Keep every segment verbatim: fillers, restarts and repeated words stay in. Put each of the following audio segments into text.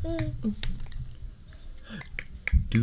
ドゥ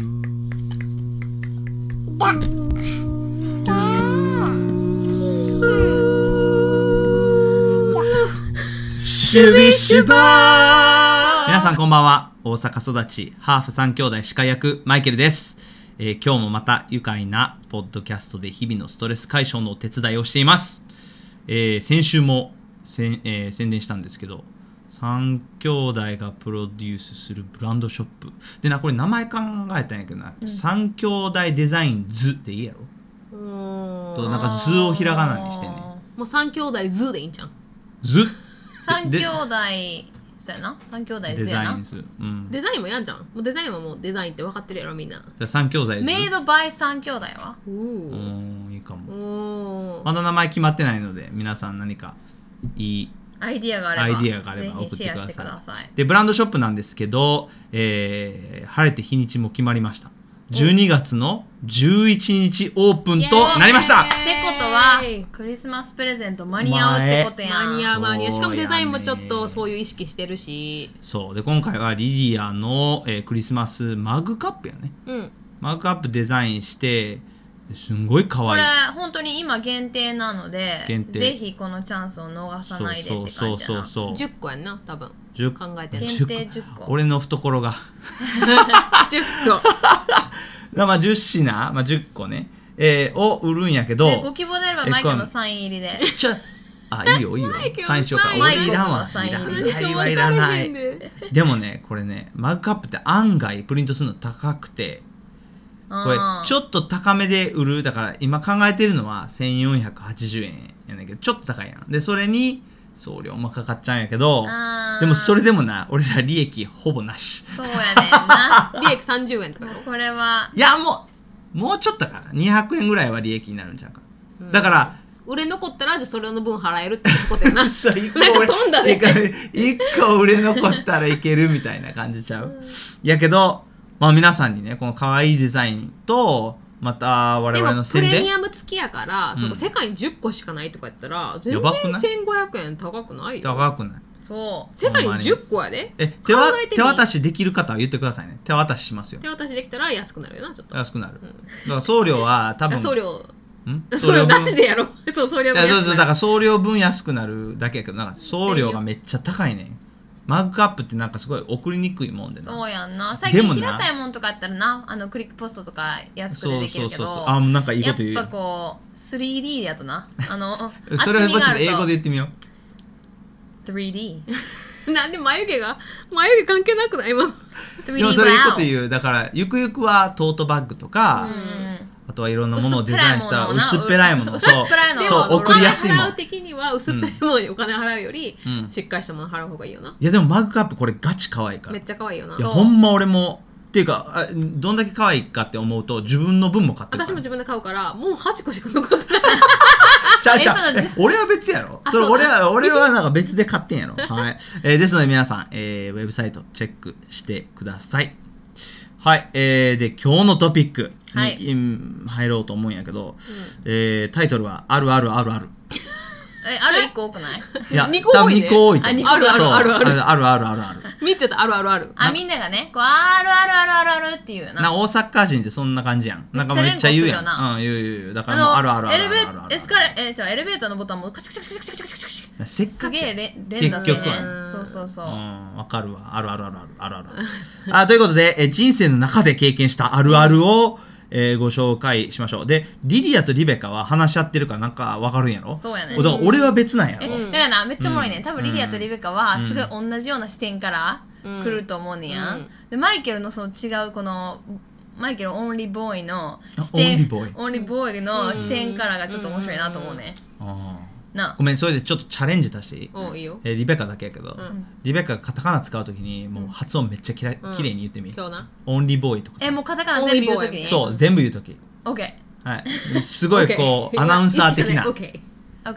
シュビシュバー。皆さんこんばんは。大阪育ちハーフ三兄弟司会役マイケルです。えー、今日もまた愉快なポッドキャストで日々のストレス解消のお手伝いをしています。えー、先週もせん、えー、宣伝したんですけど、三兄弟がプロデュースするブランドショップでな、これ名前考えたんやけどな、うん、三兄弟デザインズでいいやろ。うーんとなんか図をひらがなにしてんねん。 もう三兄弟ズでいいんじゃん。 図三兄弟そうやな、三兄弟図やな。 デザインする、うん、 デザインもいらんじゃん。もうデザインはもうデザインって分かってるやろみんな。 三兄弟図メイドバイ三兄弟はおーいいかも。 おまだ名前決まってないので、皆さん何かいいアイディアがあればアイディアがあれば送ってください。 ぜひシェアしてください。 でブランドショップなんですけど、えー、晴れて日にちも決まりました。じゅうにがつのじゅういちにちオープンとなりました。 ってことはクリスマスプレゼント間に合うってことやん。 間に合う間に合う。しかもデザインもちょっとそういう意識してるし。 そうで今回はリリアの、えー、クリスマスマグカップやね、うん、マグカップデザインしてすんごい可愛い。 これ本当に今限定なのでぜひこのチャンスを逃さないでって感じだな。そうそうそうそうじゅっこやんな多分考えてる。 限定じゅっこ。 俺の懐がじゅっこまあじゅっしな、まあ、じゅっこね、えー、を売るんやけど、 ご希望であればマイクのサイン入りでちょあいいよいいよサインしようか。俺いらんわ。いらないはいらないでもねこれねマグカップって案外プリントするの高くて、これちょっと高めで売る。だから今考えてるのはせんよんひゃくはちじゅうえんやねんけど、ちょっと高いやん。でそれに送料もかかっちゃうんやけど、でもそれでもな俺ら利益ほぼなし。 そうやねんな利益さんじゅうえんとか。 これはいやもうもうちょっとかな、にひゃくえんぐらいは利益になるんちゃうか、うん、だから売れ残ったらじゃあそれの分払えるってことやなそういっこ売れ飛んだねいっこ売れ残ったらいけるみたいな感じちゃう、うん、やけどまあ皆さんにねこの可愛いデザインとまた我々の宣伝でもプレミアム付きやから、うん、その世界にじゅっこしかないとかやったら全然せんごひゃくえん高くないよ。 高くない。 そう世界にじゅっこやで。 え手わ手渡しできる方は言ってくださいね。手渡ししますよ。 手渡しできたら安くなるよな。ちょっと安くなる、うん、だから送料は多分送料ん送料なしでやろそう送料分安くなる。いやそうそうだから送料分安くなるだけやけど、なんか送料がめっちゃ高いね。マグカップってなんかすごい送りにくいもんでな。 そうやんな。最近平たいもんとかあったらな、あのクリックポストとか安くでできるけど、 そうそうそうそう、あなんかいいこと言う。 やっぱこう スリーディー やとな、あのそれはちょっと英語で言ってみよう。 スリーディー なんで眉毛が眉毛関係なくない今のでもそれいいこと言う。だからゆくゆくはトートバッグとか、うんあとはいろんなものをデザインした薄っぺらいもの、そうそう送りやすいもん。 払う的には薄っぺらいものにお金払うより、うん、しっかりしたもの払う方がいいよな。 いやでもマグカップこれガチ可愛いから。 めっちゃ可愛いよな。 いやほんま俺もっていうかあどんだけ可愛いかって思うと自分の分も買ってるから。 私も自分で買うからもうはちこしか残ってないちゃうちゃう俺は別やろ。それ俺は俺はなんか別で買ってんやろはい、えー、ですので皆さん、えー、ウェブサイトチェックしてください。はい、えー、で今日のトピックに、はい、入ろうと思うんやけど、うん、えー、タイトルはあるあるあるあるえ、あるいっこ多くない？ いや、にこ多いね。にこ多いと。 あるあるあるある。 あるあるあるあるある。 みっつやったらあるあるある。 あ、みんながね、こうあるあるあるあるあるっていうな。 な、大阪人ってそんな感じやん。なんかめっちゃ言うやん。うん、言う言う。だからもうあるあるあるあるあるある。 エスカレ、え、じゃあエレベーターのボタンもカチカチカチカチカチカチカチカチ。 せっかくすげえ連打するね。そうそうそう。うん、わかるわ。あるあるあるあるあるある。あ、ということで、え人生の中で経験したあるあるをえー、ご紹介しましょう。でリリアとリベカは話し合ってるからなんか分かるんやろ。 そうやね。 だから俺は別なんやろ。 だからなめっちゃおもろいね、うん、多分リリアとリベカはすごい同じような視点から来ると思うねや、うん、でマイケルのその違うこのマイケルオンリーボーイの視点、オンリーボーイオンリーボーイの視点からがちょっと面白いなと思うね、うんうんうん、あなごめんそれでちょっとチャレンジ足していい？ おいいよ。 えー、リベカだけやけど、うん、リベカがカタカナ使うときにもう発音めっちゃきら、うん、きれいに言ってみ、 今日なオンリーボーイとかえもうカタカナ全部言うときにそう全部言うとき OK はい、すごいこうアナウンサー的な OK OK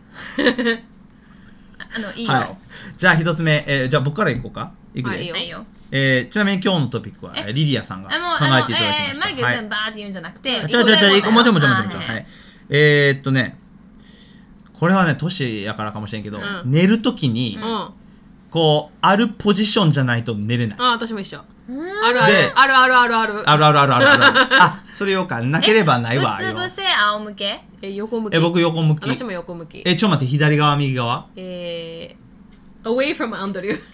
あのいいよ、はい、 じゃあ一つ目、えー、じゃあ僕からいこうか。いくで、 はい、いいよ。 えー、ちなみに今日のトピックはリリアさんが考えていただきました。 えー、マイケルさんバーって言うんじゃなくて、 はい、ちょちょちょもちろんもちろんもちろん、はい、えー、っとねこれはね年やからかもしれんけど、うん、寝るときに、うん、 こうあるポジションじゃないと寝れない。 あ、私も一緒。あるあるあるあるあるあるあるあるあるあるあるあ、それよかなければないわ。 うつ伏せ仰向け？ え、横向き。 え、僕横向き。 私も横向き。 え、ちょっと待って、左側右側？ えー、away from under you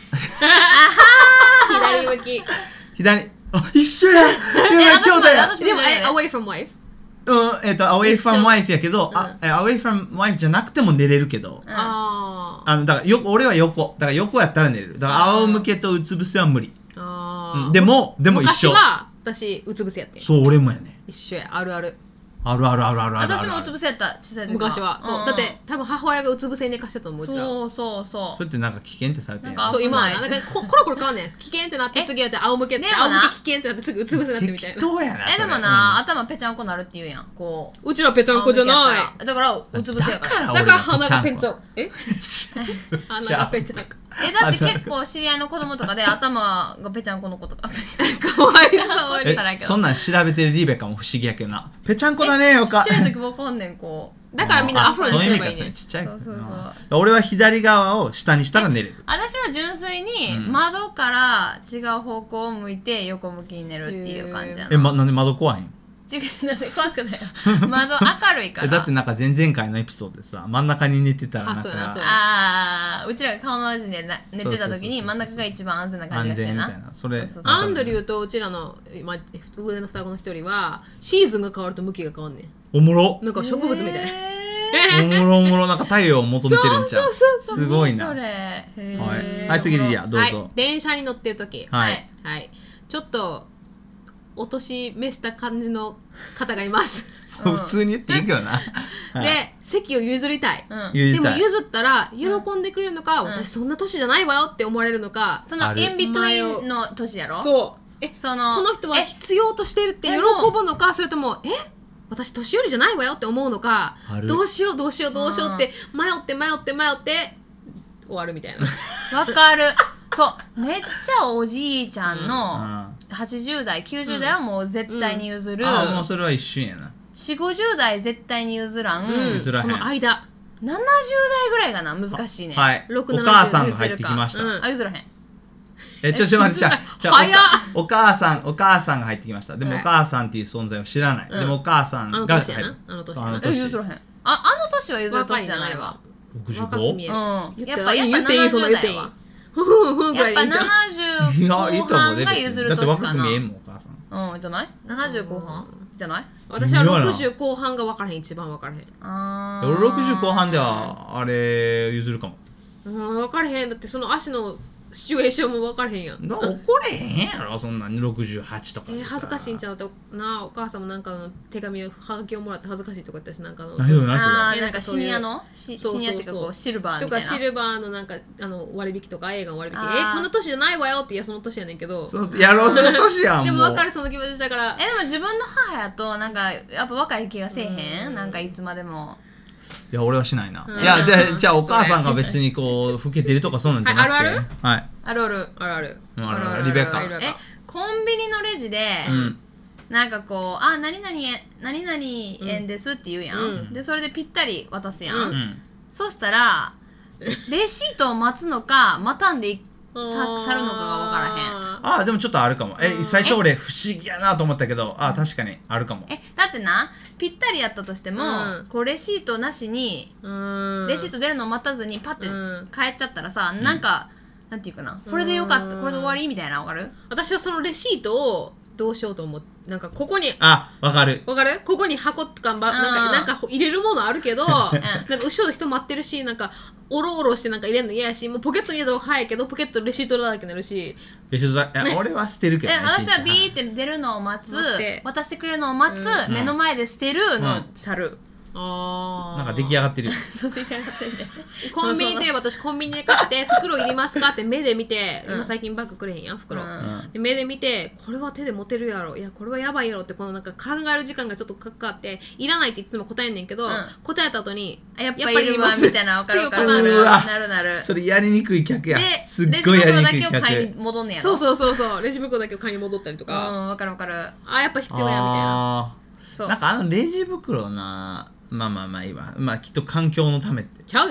左向き。 左、あ、一緒や。やばい、兄弟や。 でも、え、away from wife？ うん、えっと、away from wife やけど、あ、away from wife じゃなくても寝れるけど、 ああの、だからよ、俺は横。だから横やったら寝れる。だから仰向けとうつ伏せは無理。 あ、 でも、でも一緒。 昔は私うつ伏せやってん。 そう、俺もやね。 一緒や、あるある。 あるあるあるあるある。 私もうつ伏せやった小さい時昔は。そう、だって多分母親がうつ伏せに寝かしてたと思う。うちら。 そうそうそう。 それってなんか危険ってされてるなんかそう、今はな、なんかこコロコロ変わんねん。危険ってなって次はじゃあ仰向けって、仰向け危険ってなって次うつ伏せになってみたいな。 適当やな。 え、でもな、頭ぺちゃんこなるって言うやん。こう。 うちらぺちゃんこじゃない。 だからうつ伏せやから。 だから鼻がぺちゃん。え？鼻がぺちゃんこ。 え、だって結構知り合いの子供とかで頭がぺちゃんこの子とか。 かわいそうに。 え、そんなん調べてるリベカも不思議やけどな。ぺちゃんこだねよか。 ちっちゃい時わかんねんこう。 だからみんなアフロにすればいいね。 ちっちゃい。 そうそうそう。 俺は左側を下にしたら寝れる。 私は純粋に窓から違う方向を向いて横向きに寝るっていう感じやな。 え、ま、なんで窓怖いん？ 違う、なんで怖くないよ。窓明るいから。 え、だってなんか前々回のエピソードでさ、真ん中に寝てたらなんか、 ああ、うちらが顔の味でな寝てた時に真ん中が一番安全な感じがしてな。 安全みたいな。それアンドリューとうちらの、まあ、上の双子の一人はシーズンが変わると向きが変わんねん。 おもろ。 なんか植物みたい。 おもろおもろ、なんか太陽を求めてるんちゃう。 そうそうそう。 すごいな。 それ。 はい。はい、次リリアどうぞ。 はい、電車に乗ってる時。 はい。 はい。ちょっとお年召した感じの方がいます。 普通に言っていいけどな。 で、席を譲りたい。 でも譲ったら喜んでくれるのか、私そんな年じゃないわよって思われるのか。 そのインビトゥインの年やろ。 そう。え、 そのこの人は必要としてるって喜ぶのか、それともえ私年寄りじゃないわよって思うのか、どうしようどうしようどうしようって迷って迷って迷って終わるみたいな。 わかる。そうめっちゃおじいちゃんのはちじゅう代きゅうじゅう代はもう絶対に譲る。 ああ、もうそれは一瞬やな。 よんじゅうごじゅう代絶対に譲らん。 譲らへん。 その間ななじゅう代ぐらいがな難しいね。 はい。お母さんが入ってきました。 あ、譲らへん。 え、ちょちょ待って、じゃあお母さんお母さんが入ってきました。でもお母さんっていう存在を知らない。でもお母さんが入る。あの年やな。 え、譲らへん。あ、あの年は譲る年じゃないわ。 ろくじゅうご？ うん。 やっぱ言っていい、その言っていい。 やっぱななじゅう後半が譲る年かな。 だって若く見えんもんお母さん。 うん、じゃない？ななじゅう後半じゃない？ 私はろくじゅう後半が分からへん、一番分からへん。 ああ。ろくじゅう後半ではあれ譲るかも。 うん、分からへん。だってその足のシチュエーションも分からへんやん。 怒れへんやろそんなにろくじゅうはちとか。 えー、恥ずかしいんちゃうってな。お母さんもなんかの手紙をはがきをもらって恥ずかしいとか言ったし、なんかの何それ何それ。 あー、なんかシニアのシニアっていうかこうシルバーみたいなとかシルバーのなんかあの割引とか映画の割引。えー、この年じゃないわよって。いやその年やねんけど。 そのやろうその年やん。 でも分かるその気持ちだから。 え、でも自分の母やとなんかやっぱ若い気がせえへん。なんかいつまでも。 いや俺はしないな。いやでじゃあお母さんが別にこう老けてるとかそうなんじゃなくて。 あるある？ はい。 あるあるあるある。 あるあるリベカ。 え、コンビニのレジで、なんかこう、あ、何々円、何々円ですって言うやん。で、それでぴったり渡すやん。そしたら、レシートを待つのか、待たんで去るのかが分からへん。 ああ、でもちょっとあるかも。え、最初俺不思議やなと思ったけど、あ、確かにあるかも。 え、だってな、ぴったりやったとしても、こうレシートなしに、レシート出るのを待たずにパッて帰っちゃったらさ、なんか、なんていうかな、これでよかった、これで終わりみたいな。分かる？ 私はそのレシートをどうしようと思って、なんかここに、 あ、分かる分かる？ここに箱とか、なんかなんか入れるものあるけど、なんか後ろで人待ってるし、なんかおろおろしてなんか入れるの嫌やし、もうポケットに入れた方が早いけどポケットレシートだらけになるし、 レシートだ、いや俺は捨てるけどね。 私はビーって出るのを待つ、渡してくれるのを待つ、目の前で捨てるの去る。 あなんか出来上がってるよ。 そう出来上がってるね。 コンビニで私コンビニで買って袋いりますかって目で見て、今最近バッグくれへんやん袋、で目で見てこれは手で持てるやろ、いやこれはやばいやろってこのなんか考える時間がちょっとかかっていらないっていつも答えんねんけど、答えた後にやっぱりいるわみたいな分かる分かるなるなるなる。 それやりにくい客や。 ですっごいやりにくい客。レジ袋だけを買いに戻んねやろ。 そうそうそうそう、レジ袋だけを買いに戻ったりとか。 うん、分かる分かる。 あ、やっぱ必要やみたいな。 そう。 なんかあのレジ袋な。まあまあまあいいわ。まあきっと環境のためって。 ちゃうで。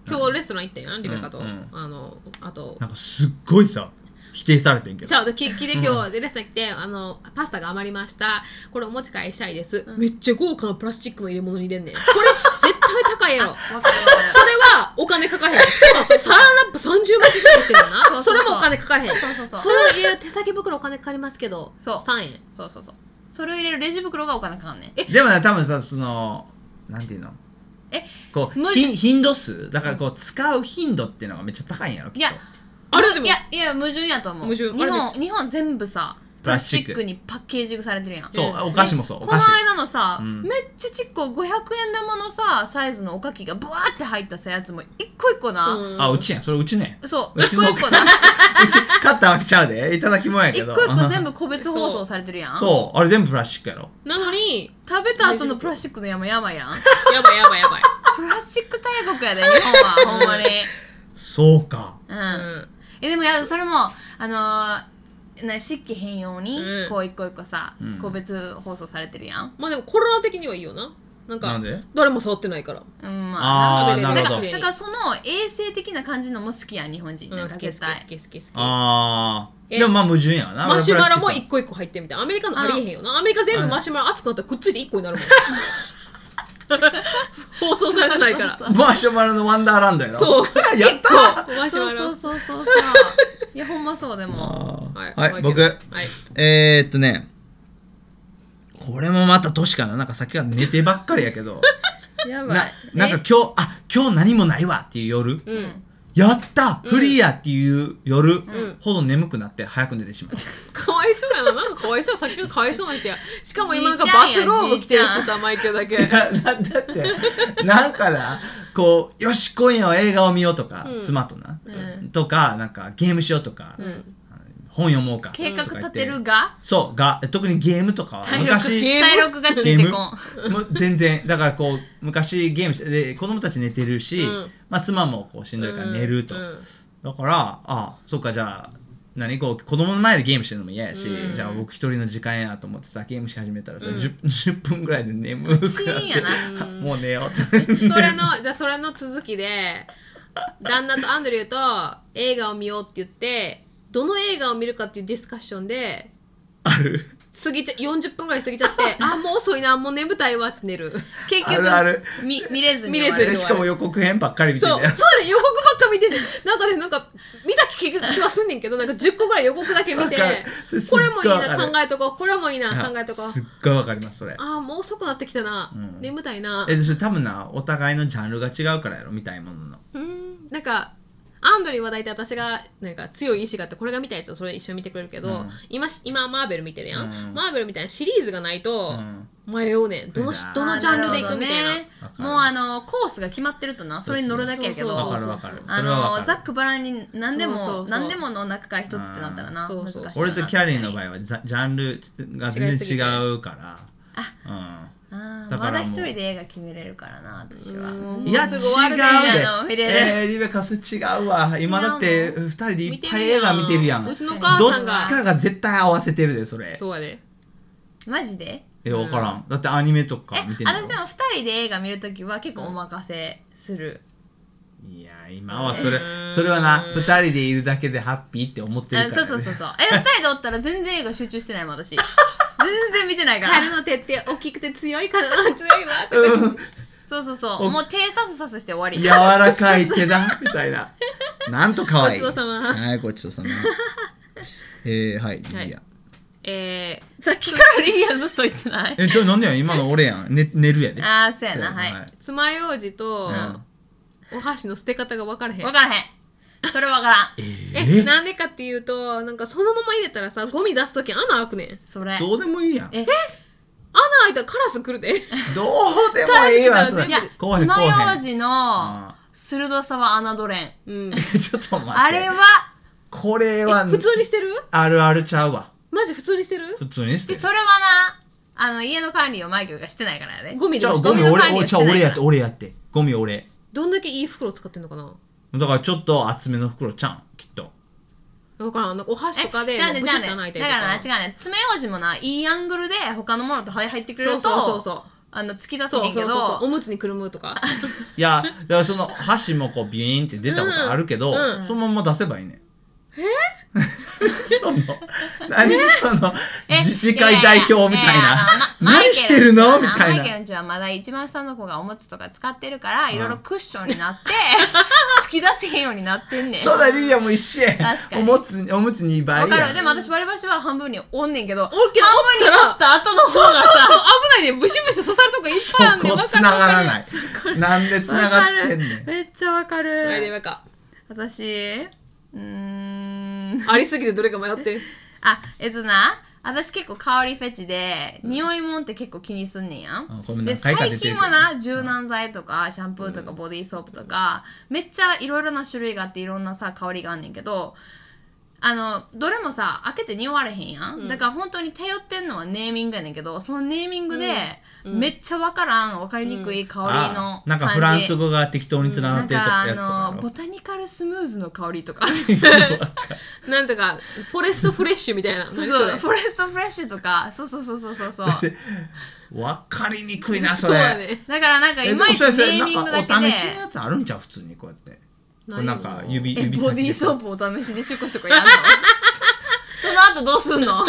今日レストラン行ったやんリベカと、 うんうん、 あのあとなんかすっごいさ否定されてんけどじゃあ聞いて今日レストラン来てあのパスタが余りましたこれお持ち帰りしたいです、うん、めっちゃ豪華なプラスチックの入れ物に入れんねんこれ絶対高いやろそれはお金かかへんしかもサランラップさんじゅうまんくらいしてるよなそうそうそうそれもお金かかれへんそうそうそうそれを入れる手先袋お金かかりますけどそうさんえんそうそうそうそれを入れるレジ袋がお金かかんねんえでもね多分さそのなんていうのえこう頻度数だからこう使う頻度っていうのがめっちゃ高いんやろきっといやあれでもいやいや矛盾やと思う日本日本全部さプラスチックにパッケージングされてるやんそうお菓子もそうお菓子この間のさ、うん、めっちゃちっこごひゃくえん玉のさサイズのおかきがブワーって入ったさやつも一個一個な、 うん、あうちやんそれうちねそう一個一個なうち買ったわけちゃうでいただきもんやけど一個一個全部個別包装されてるやんそうあれ全部プラスチックやろなのに食べた後のプラスチックの山やばいやんやばいやばいやばいプラスチック大国やで日本はほんまにそうかうん、うんえでもやそれもあのー、な漆器変容にこう一個一個さ、うん、個別包装されてるやんまあでもコロナ的にはいいよななんかなんで誰も触ってないから、 うんまあ、あーなるほどだからその衛生的な感じのも好きやん日本人なんか絶対好き好き好きあーでもまあ矛盾やなマシュマロも一個一個入ってるみたいなアメリカのありえへんよなアメリカ全部マシュマロ熱くなったらくっついて一個になるもん放送されてないからマシュマロのワンダーランドやろそうやったマシュマロそうそうそうそういやほんまそうでもはい、はい、僕、はい、えー、っとねこれもまた年かななんかさっきから寝てばっかりやけどやばいな、なんか今日あ今日何もないわっていう夜、うん、やった、うん、フリーやっていう夜、うん、ほど眠くなって早く寝てしまうかわいそうやななんかかわいそうさっきからかわいそうな人やしかも今なんかバスローブ着てるしさマイケルだけだ, だってなんかなこうよし今夜は映画を見ようとか、うん、妻とな、うん、とかなんかゲームしようとか、うん本読もうか計画立てるがそうが特にゲームとかは昔体力がついてこん全然だからこう昔ゲームで子供たち寝てるし、うん、まあ妻もこうしんどいから寝ると、うん、だからああそっかじゃあ何こう子供の前でゲームしてるのも嫌やし、うん、じゃあ僕一人の時間やと思ってさゲームし始めたらさ、うん、じゅっぷんぐらいで眠くなってもう寝ようってそれのじゃそれの続きで旦那とアンドリューと映画を見ようって言ってどの映画を見るかっていうディスカッションである過ぎちゃよんじゅっぷんぐらい過ぎちゃってあもう遅いなもう眠たいわって寝る結局あるある見れずに見れずにしかも予告編ばっかり見てるそうそうね予告ばっか見てねなんかねなんか見た気はすんねんけどなんかじゅっこぐらい予告だけ見てこれもいいな考えとこうこれもいいな考えとこうすっごいわかりますそれあもう遅くなってきたな、うん、眠たいなえそれ多分なお互いのジャンルが違うからやろ見たいもののうんなんかアンドリーは大体私がなんか強い意志があってこれが見たいとそれ一緒に見てくれるけど、うん、今, 今マーベル見てるやん、うん、マーベルみたいなシリーズがないと迷うねん、うん、どのどのジャンルでいくみたいな、 ね、もうあのコースが決まってるとなそれに乗るだけやけどわかるわかるあのざっくばらんに何でもそうそうそう何でもの中から一つってなったらなそうそう難しいな俺とキャリーの場合はジャンルが全然違うからあ、うんあまだ一人で映画決めれるからな私は。 いや違うで、えー、リベカス違うわ今だってふたりでいっぱい映画見てるやんうちの母さんがどっちかが絶対合わせてるでそれそうやでマジでえ分からん、うん、だってアニメとか見てるの私でもふたりで映画見るときは結構お任せする、 うん、いや今はそれそれはなふたりでいるだけでハッピーって思ってるから、ね、 そうそうそうそうえふたりでおったら全然映画集中してないもん私全然見てないから彼の手って大きくて強いから強いわって、 うん、そうそうそうもう手さすさすして終わり柔らかい手だみたいななんとかわいいごちそうさまはいごちそうさまえー、はいリリア、はい、 えー、さっきからリリアずっと言ってないえちょなんでや今の俺やん、ね、寝るやであーそうやなはい、 はい、爪楊枝と、うん、お箸の捨て方が分からへん分からへんそれわからんええなんでかっていうとなんかそのまま入れたらさゴミ出すとき穴開くねんそれどうでもいいやんえ穴開いたらカラス来るでどうでもいいわそれいや爪楊枝の鋭さは侮れん、 うん、ちょっと待ってあれはこれは普通にしてるあるあるちゃうわマジ普通にしてる普通にしてるそれはなあの家の管理をマイケルがしてないからやでゴミのゴミ俺俺やって俺やってゴミ俺どんだけいい袋使ってんのかなだからちょっと厚めの袋ちゃんきっとだからなんかお箸とかでブシッと穴開いたりとかだからな違うね爪楊枝もないいアングルで他のものと入ってくれるとそうそうそうそうあの突き出せへんけど、 そうそうそうそうおむつにくるむとかいやだからその箸もこうビーンって出たことあるけど、 うんうん、 そのまま出せばいいね。えその何その自治会代表みたいな、何してるのみたいな。 マイケルんちはまだ一番下の子がおむつとか使ってるからいろいろクッションになって突き出せへんようになってんねん。 そうだリリアも一緒や。 確かにおむつおむつにばいやん。 わかる。でも私割り箸は半分におんねんけど、 おるけど半分に折った後の方がさ、 そうそうそう危ないね。ブシブシ刺さるとこいっぱいあんねん。 そこ繋がらない。なんで繋がってんねん。 めっちゃわかる。 はい、レベカ。 私うーんありすぎてどれか迷ってる。 あ、えっとな、私結構香りフェチで、うん、匂いもんって結構気にすんねんやん。で最近はな、柔軟剤とかシャンプーとかボディーソープとか、うん、めっちゃいろいろな種類があっていろんなさ香りがあんねんけど、あのどれもさ開けて匂われへんやん、うん、だから本当に頼ってんのはネーミングやねんけど、そのネーミングで、うん、めっちゃ分からん分かりにくい香りの感じ、 なんかフランス語が適当につながってるやつとか、 うん、なんかあのボタニカルスムーズの香りとかなんとかフォレストフレッシュみたいなそうそうフォレストフレッシュとかそうそうそうそうそうそう分かりにくいなそれ。 そうね、 だからなんかいまいちネーミングだけでお試しのやつあるんちゃう普通にこうやってこれなんか指指先ボディーソープお試しでシュコシュコやんのその後どうすんの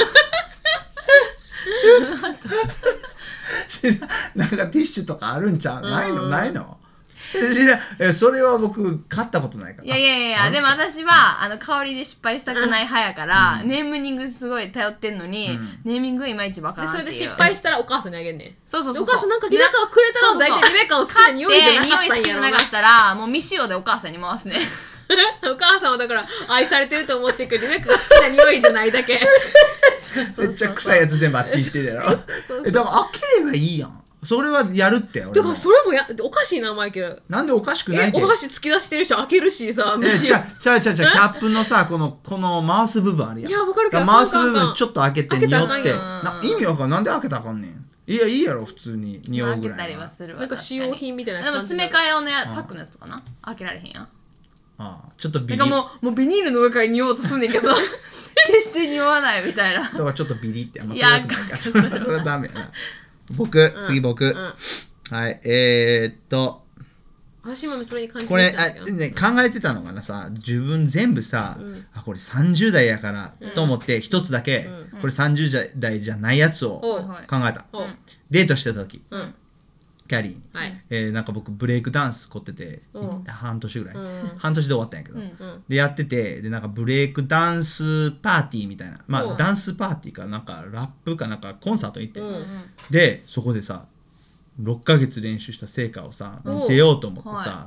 なんかティッシュとかあるんちゃう、ないのないのえそれは僕買ったことないから。 いやいやいやでも私はあの香りで失敗したくない派やから、うん、ネーミングすごい頼ってんのに、うん、ネーミングいまいちわからんっていう。 でそれで失敗したらお母さんにあげんねん。 そうそうそうお母さんなんかリベカがくれたら大体リベカを好きな匂いじゃなかったんやろな。 匂い好きじゃなかったらもう未使用でお母さんに回すねお母さんはだから愛されてると思ってるけどリベカが好きな匂いじゃないだけめっちゃ臭いやつ全部あっち行ってるやろえだから開ければいいやん。それはやるって俺も。 だからそれもやおかしいなマイケル。 なんでおかしくないって。 お箸突き出してる人開けるしさ。 えちゃちゃちゃちゃキャップのさこのこの回す部分あるやん。 いやわかるけど回す部分ちょっと開けて匂ってな意味わかんなんで開けたらあかんねん。いやいいやろ普通に匂うぐらいは。 開けたりはするわ。 なんか使用品みたいな感じ。でも詰め替え用のパックのやつとかな開けられへんやん。 ああちょっとビリ。 なんかもうもうビニールの上から匂おうとすんねんけど決して匂わないみたいな。 だからちょっとビリってあんまそれよくないから。それはダメやな。僕次僕。はい、えー、っと私もそれに感じこれあ、ね、考えてたのがなさ自分全部さ、うん、あこれさんじゅう代やからと思って一、うん、つだけ、うん、これさんじゅう代じゃないやつを考えた、うん、デートしてた時、うん、キャリーに、はいえー、なんか僕ブレイクダンス凝ってて、うん、半年ぐらい、うん、半年で終わったんやけど、うん、でやっててでなんかブレイクダンスパーティーみたいなまあダンスパーティーかなんかラップかなんかコンサート行って、うん、でそこでさろっかげつ練習した成果をさ見せようと思ってさ、はい、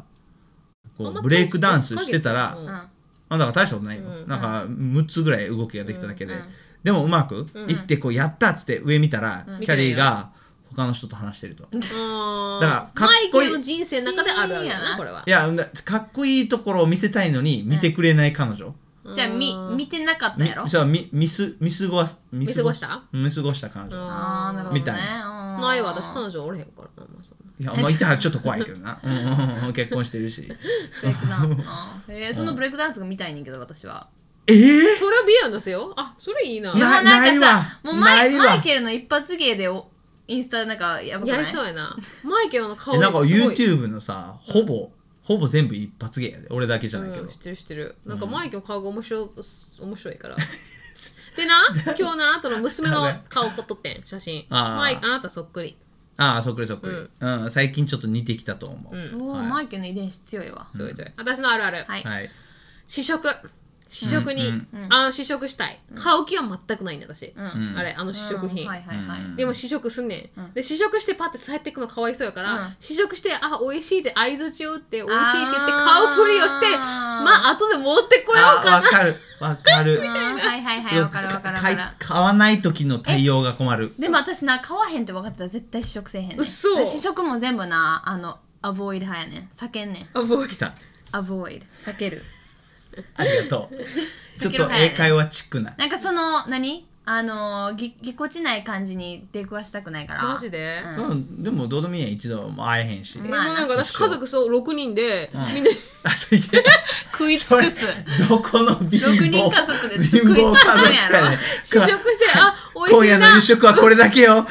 こうブレイクダンスしてたら、うん、あだから大したことないよ、うん、なんかむっつぐらい動きができただけで、うん、でもうまくいってこうやったっつって上見たら、うん、キャリーが他の人と話してると、うん、だからかっこいいマイケルの人生の中であるあるやなこれは。 いやかっこいいところを見せたいのに見てくれない彼女、 うん、じゃあみ見てなかったやろ。 じゃあみ見す見過ごす見過ごした見過ごした彼女あなるほど、ね、 みたいな。 ないわ私彼女おれへんからな、まあ、そんないやまあいたらちょっと怖いけどなうん結婚してるしブレイクダンスなえー、そのブレイクダンスが見たいねんけど私はえー、 それは美容ですよ。あそれいいな。 でもなんかさもうマイ、マイケルの一発芸でおインスタなんかやばくない？ やりそうやなマイケルの顔なんか YouTube のさほぼほぼ全部一発芸やで俺だけじゃないけど、うん、 知ってる知ってるなんかマイケルの顔が面白い面白いからでな今日なあなたの娘の顔撮っとってん写真あ, マイあなたそっくりああそっくりそっくり、うんうん、最近ちょっと似てきたと思う、うん、 そう、はい、マイケルの遺伝子強いわ強い強い、うん、私のあるある、 はい、 試食試食に、うんうん、あの試食したい、うん、買う気は全くないんだ私、うん、あれあの試食品、うんはいはいはい、でも試食すんねん、うん、で試食してパッて帰ってくのかわいそうやから、うん、試食してあ美味しいって相づちを打って美味しいって言って買うふりをしてまあ後で持ってこようかな。 わかるわかるみたいなはいはいはいわかるわかるわかる。 買わない時の対応が困る。 でも私な買わへんって分かってたら絶対試食せえへんねん。 嘘。 試食も全部なあのアボイド派やねん避けんねん。 アボイド来た。 アボイド避ける。 ありがとう。ちょっと英会話チックな。 なんかその何あのぎぎこちない感じに出くわしたくないから。 マジで、 うん、そうでもどうでもいいやん一度も会えへんし、 まあ、なんか私家族そうろくにんで、うん、みんなあそれで食い尽くすどこの貧乏ろくにん家族で食い尽くすんやろ試食してあ美味しいな今夜の夕食はこれだけよ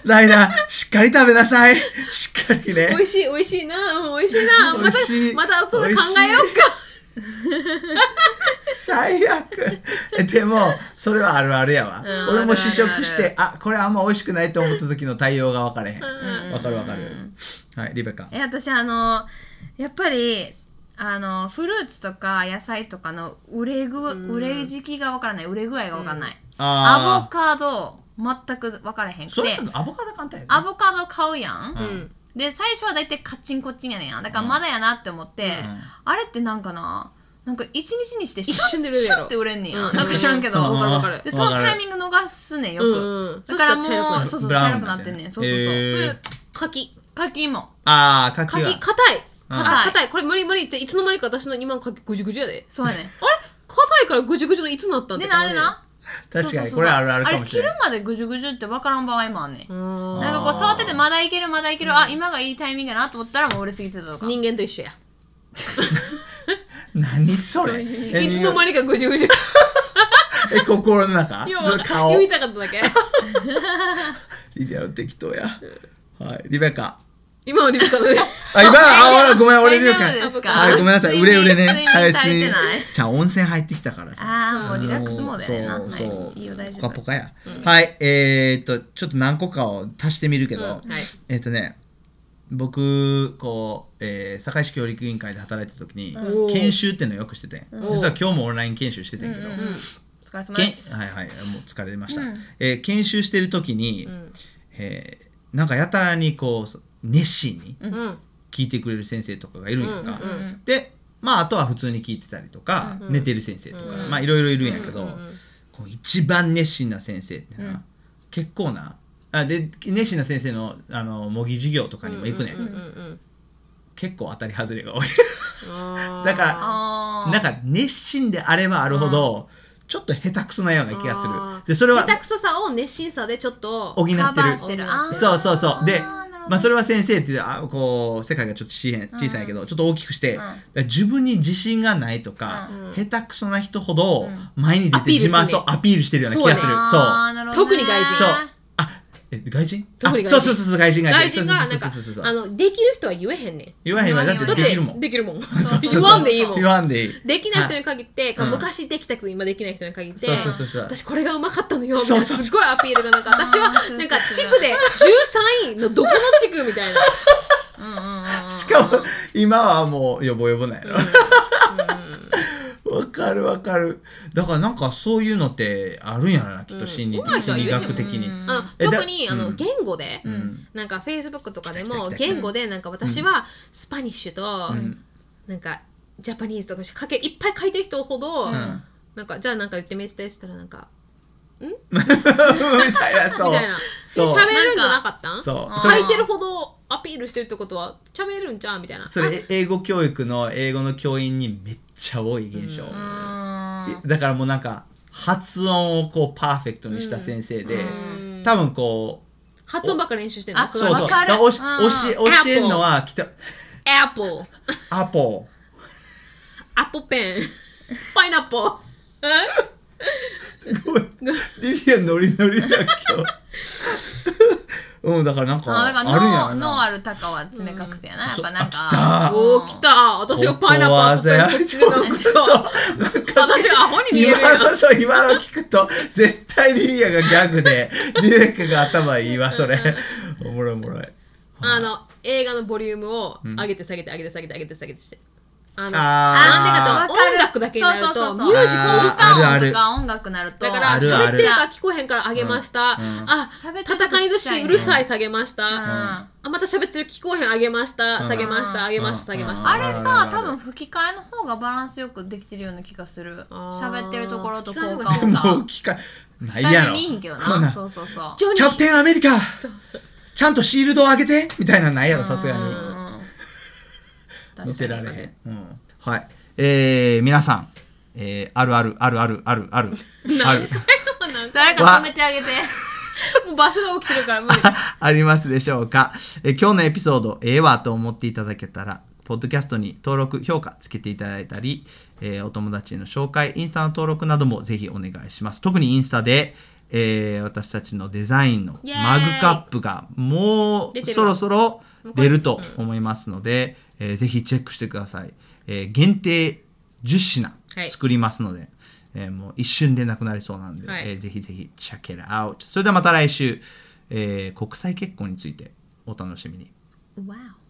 ライナしっかり食べなさい。しっかりね。 美味しい美味しいな、うん美味しいな。 美味しいまたまた後で考えようか。 最悪。えでもそれはあるあるやわ、 ん俺も試食しあるてあこれあんま美味しくないと思った時の対応が分かれへん。分かる分かる。はいリベカ。 え私あのやっぱりあのフルーツとか野菜とかの売れぐ、売れ時期がわからない、売れ具合がわからない、アボカド全く分からへんくて、 それアボカド簡単やね。 アボカド買うやん、 うんで最初はだいたいカッチンコッチンやねんや、だからまだやなって思って、あれってなんかななんか一日にして一瞬で売れるやろシュンって売れんねんや、 うんなんか知らんけど、 うんわかるわかる。 でそのタイミング逃すねんよく、 うんうんだからもそしたら茶色くなるうそうそうブラウン茶色くなってんねん、そうそうそう、 へーで柿柿もああ柿は柿硬いうんあ硬い、これ無理無理っていつの間にか私の今の柿ぐじゅぐじゅやで。 そうやねんあれ硬いからぐじゅぐじゅのいつなったんだでなあれな確かにそうそうそうこれあるあるかもしれない。 あれ切るまでぐじゅぐじゅって分からん場合もあんねん、 うんなんかこう触っててまだいけるまだいける、あ今がいいタイミングやなと思ったらもう売れすぎてたとか、 人間と一緒や。 何それ。えいつの間にかぐじゅぐじゅ。 え心の中要それ顔。 言いたかっただけ。 リリアの適当や。はいリベカ。 今はリベカだね。 あ今あごめん俺リベカ。 大丈夫ですかはいごめんなさい売れ売れね。 睡眠はい足りてないじゃあ温泉入ってきたからさ。 ああもうリラックスモードやねんな、 そうそうはい、いいよ大丈夫、 ポカポカや、はいえー、っとちょっと何個かを足してみるけど、 うんはいえー、っとね僕こう、えー、堺市教育委員会で働いてた時に、 うん研修っていうのをよくしてて、実は今日もオンライン研修しててんけど、 うんうん、お疲れ様けんです。 はいはいもう疲れました、 うんえー研修してる時に、 んえーなんかやたらにこう熱心にうん聞いてくれる先生とかがいるんやんか、 うんうんうんでまああとは普通に聞いてたりとか、 うん寝てる先生とか、 うんまあいろいろいるんやけど、 うんうんこう一番熱心な先生ってな、 うん結構なあで熱心な先生のあの模擬授業とかにも行くねん、 うんうんうんうん結構当たり外れが多いあーだからあーなんか熱心であればあるほどちょっと下手くそなような気がするあーでそれは下手くそさを熱心さでちょっと補ってるカバーしてる。あーそうそうそうでなるほどまあそれは先生ってあこう世界がちょっと小さい小さいんやけど、ちょっと大きくして、だから自分に自信がないとか、下手くそな人ほど前に出て自慢そうアピールしてるような気がする。そうあーなるほどね特に外人そうあえ外人特に外人あそうそうそう外人外人外人がなんかそうそうそうそうあのできる人は言えへんねん。 言わへんわだってだってできるもんできるもん。 そうそうそう言わんでいいもん。 言わんでいいできない人に限って、 うん昔できたけど今できない人に限って、 そうそうそうそう私これがうまかったのよみたいなそうそうそうすごいアピールがなんか私はあーそうそうなんか地区でじゅうさんいのどこの地区みたいな。 うんうんうんしかも今はもうヨボヨボなんやろわかるわかるだからなんかそういうのってあるんやろなきっと心理的上手い人は心理言えへん学的にあのえだ特にあのうん言語で、 んなんかフェイスブックとかでも来た来た来た言語でなんか私はスパニッシュと、なんかジャパニーズとか書けいっぱい書いてる人ほど、 んなんかじゃあなんか言ってみてって言ったらなんかみたいなそうみたいなそう喋るんじゃなかったんそう書いてるほどアピールしてるってことは喋るんじゃんみたいなそれ英語教育の英語の教員にめっちゃ多い現象、だからもうなんか発音をこうパーフェクトにした先生で、多分こう発音ばっかり練習してるのあそうそうわかるだからおしうん教え教えんのはきたアップルアポアップルペンパイナップルごめんリリアンノリノリだ今日うんだからなんかあだからあるんやろ脳脳なある鷹は爪隠せやな、やっぱなんかそうあ来たおー来た私がパイナップルアップルペンこっちでなんかそう私がアホに見えるよ今のそう今の聞くと絶対リリアがギャグでリベッカが頭いいわそれおもろいおもろいあの映画のボリュームを上げて下げて上げて下げて上げて下げてしてあのあーなんでかわかると音楽だけになるとそうそうそうそうミュージカル効あ果音るあるとか音楽なるとだからあるある喋ってるから聞こえへんから上げました、あ喋ってるとこ戦い寿司うるさい下げました、 ああまた喋ってる聞こえへん上げました下げました上げました下げました、 あれあさ多分吹き替えの方がバランスよくできてるような気がするあー喋ってるところと効吹き替えの果音がもう聞かないやろ見えへんけどこんななそうそうそうジョニーキャプテンアメリカちゃんとシールドを上げてみたいなのないやろさすがに見てられへん、うん、はいえー、皆さん、えー、あるあるあるあるあるあるある誰か止めてあげてもうバスが起きてるから無理ありますでしょうか、えー、今日のエピソードええわと思っていただけたらポッドキャストに登録評価つけていただいたり、えー、お友達への紹介インスタの登録などもぜひお願いします。特にインスタで、 えー、私たちのデザインのマグカップがもうそろそろ出ると思いますので、うんえー、ぜひチェックしてください、えー、限定じゅっしな作りますので、はいえー、もう一瞬でなくなりそうなんで、はいえー、ぜひぜひ check it out。 それではまた来週、えー、国際結婚についてお楽しみに。 Wow